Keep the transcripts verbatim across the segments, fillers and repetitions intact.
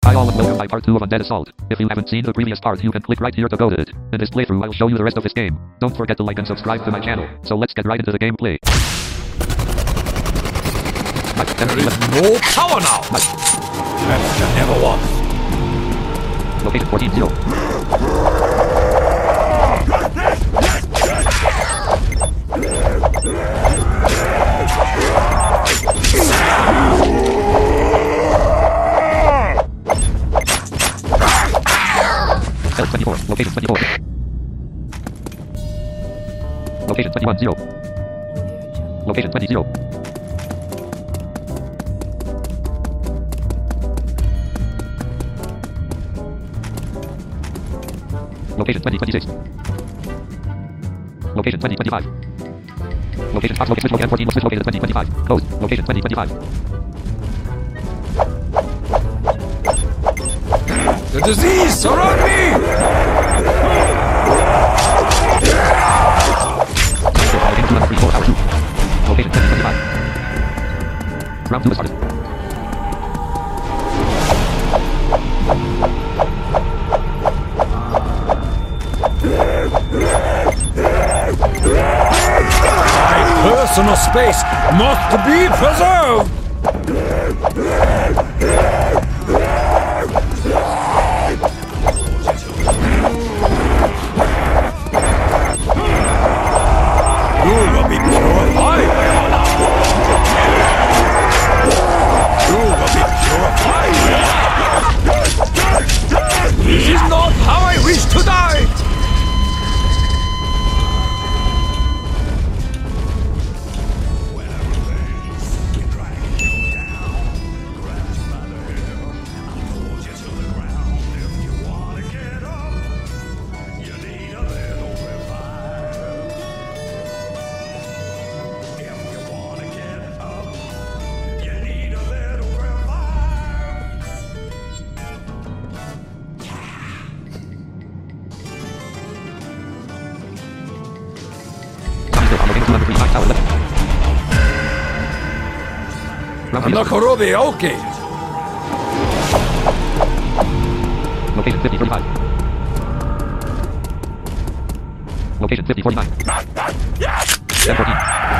Hi all and welcome to part two of Undead Assault. If you haven't seen the previous part, you can click right here to go to it. In this playthrough, I'll show you the rest of this game. Don't forget to like and subscribe to my channel. So let's get right into the gameplay. There is no power now! That's the never was. Location fourteen zero. L twenty-four. Location twenty-four. Location twenty-one zero. Location twenty zero. Location twenty twenty-six. Location twenty twenty-five. Location spot location switch location fourteen switch located twenty twenty-five. Close. Location twenty twenty-five. The disease surround me! Location two three four hour two. Location twenty twenty-five. Round two is started. Personal space must be preserved! You will be purified! You will be purified! This is not how I wish to die! Nakorobi, okay. Location fifty thirty-five. Location fifty forty-nine. ten fourteen.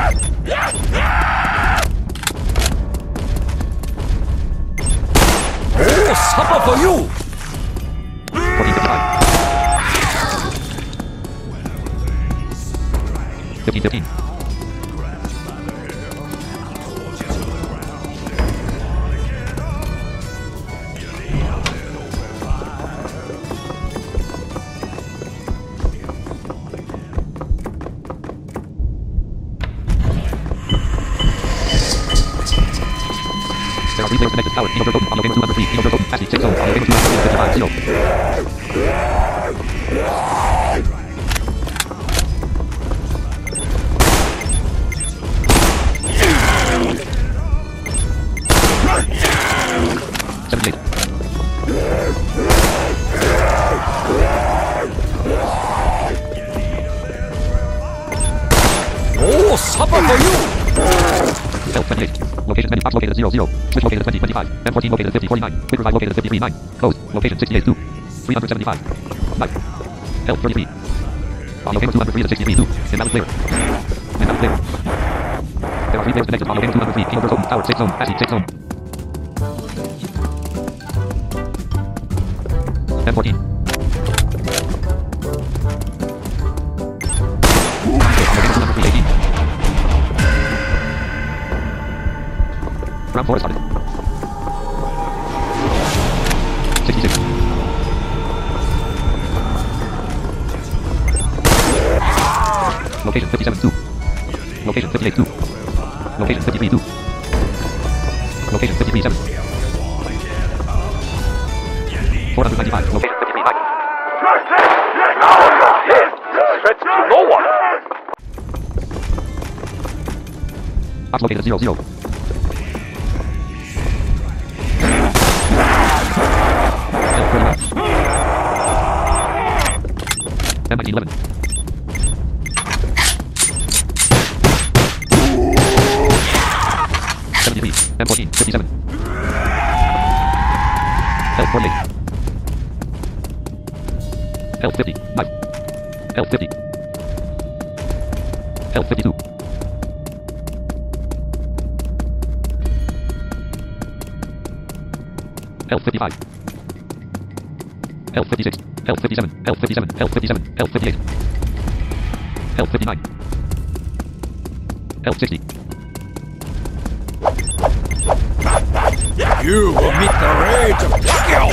Oh, supper for you! fourteen fifty-five. fifteen fifteen. There are three players connected. Tower. Kino Verboten. On location two hundred three. Kino Verboten. Passage six zone. On location two hundred fifty-five. Zero. seventy-eight. Oh, supper for you! L twenty-eight. Location menu box located zero zero. Switch located twenty twenty-five. M fourteen located fifty forty-nine. Quick revive located fifty-three nine. Close. Location sixty-eight two. three hundred seventy-five. Knife. L thirty-three. On location two hundred three to sixty-three two. Invalid player. Invalid player. There are three players connected. On location two hundred three. Kino Verboten. Tower six zone. Passage six zone. M fourteen. On location two hundred three eighteen. Round four is started. sixty-six. Location fifty-seven two. Location fifty-eight two. Location fifty-three two. Location fifty-three seven. four hundred ninety-five. Location fifty-three nine. Now your head threats to no one! Box located zero zero. M nineteen eleven. seventy-three. M fourteen. fifty-seven. L forty-eight. L fifty. Knife. L fifty. L fifty-two. L fifty-five. L fifty-six. L fifty-seven. L fifty-seven. L fifty-seven. L fifty-eight. L fifty-nine. L sixty. You will meet the rage of Pacquiao!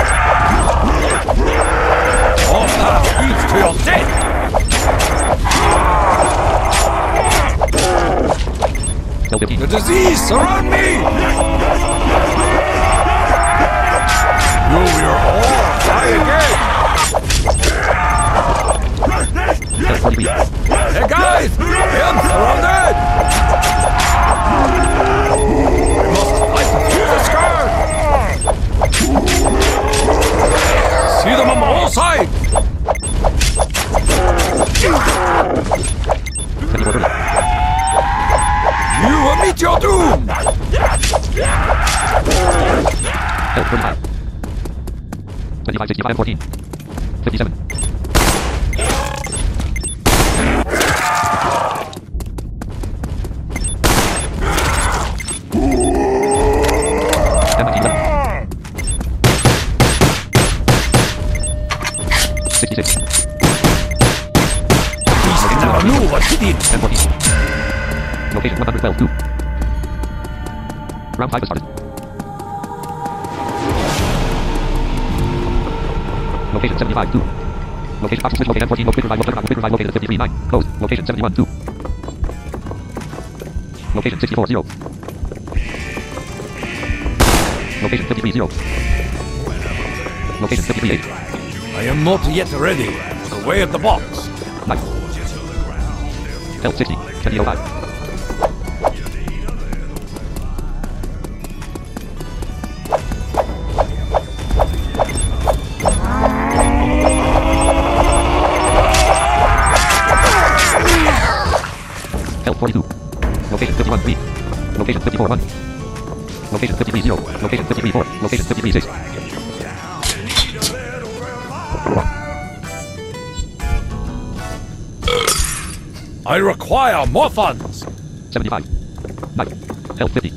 All path leads to your death! L fifteen. The disease surround me! You will all die again! L forty-three. Hey guys! I am surrounded! We must fight through the sky! See them on all sides! twenty-four thirty. You will meet your doom! L thirty-five. twenty-five sixty-five and fourteen. fifty-seven. M nineteen eleven. sixty-six. Beast never knew what he did! M fourteen. Location one twelve two. Round five has started. Location seventy-five two. Location option switch location M fourteen. Quick revive located quick revive located at fifty-three nine. Closed. Location seventy-one two. Location sixty-four zero. Location fifty-three zero. Location fifty-three eight. I am not yet ready. Away at the box. Knife. L sixty. twenty oh five. L forty-two. Location fifty-one three. Location fifty-four one. Location fifty-three zero. Location fifty-three four. Location fifty-three six. I require more funds. seventy-five. Knife. L fifty.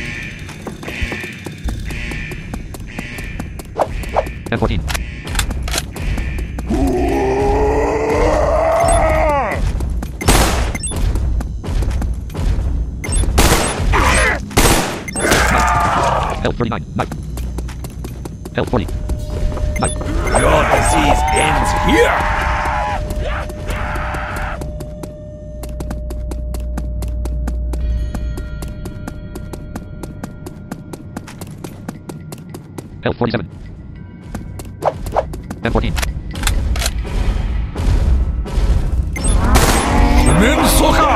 M fourteen. L thirty-nine. Knife. L forty. Knife. Your disease ends here. L forty-seven. M fourteen. Shimin Soka!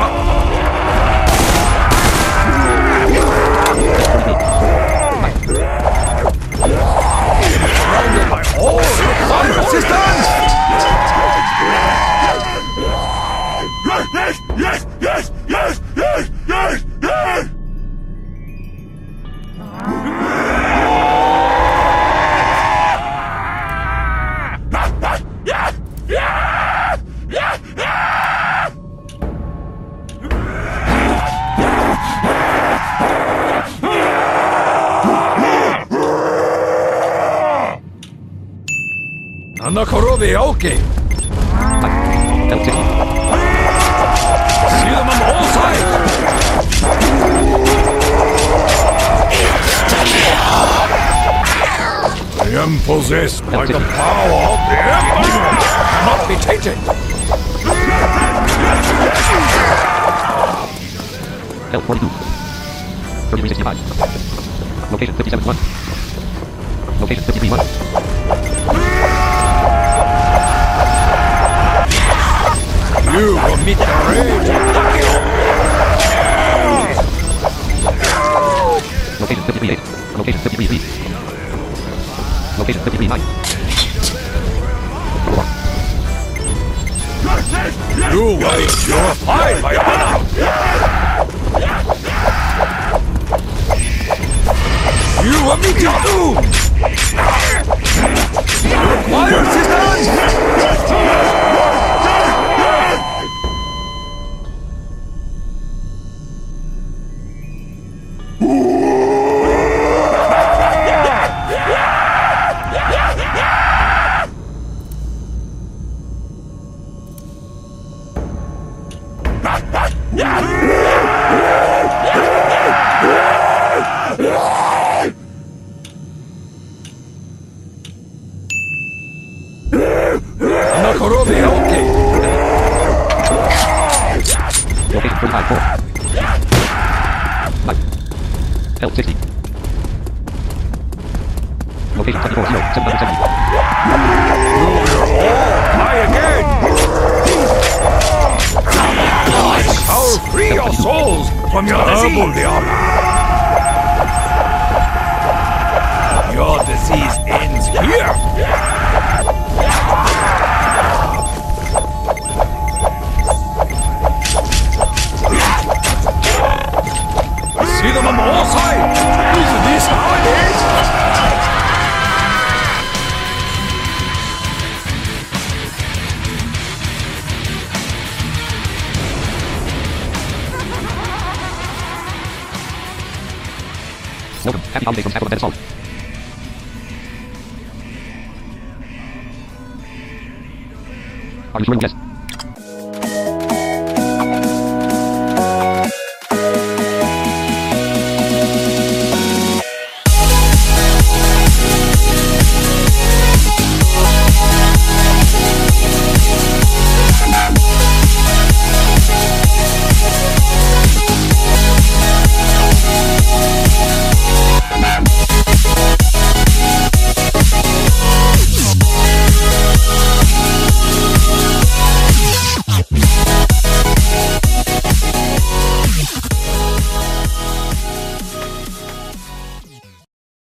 Surrounded by all sun resistance! Yes, yes, yes, yes, yes, yes, yes! Anakorobe Aoki! L sixty. See them on all sides! I am possessed by the power of the Empire! Cannot be tainted! L forty-two. thirty-three sixty-five. Location fifty-seven one. Location fifty-three one. You will meet the rage of Pacquiao! Location fifty-three eight. Location fifty-three three. Location fifty-three nine. You will be purified by honor! You will meet your doom! Korobiyoki. Location thirty-five four. Light. L sixty. Location twenty-four zero seven hundred seventy. Try again. I'll free your souls from your disease. Your disease ends here. I see them on all sides. Isn't this how it is? Welcome. Happy holidays from Sacramento Salt. Are you sure? Yes.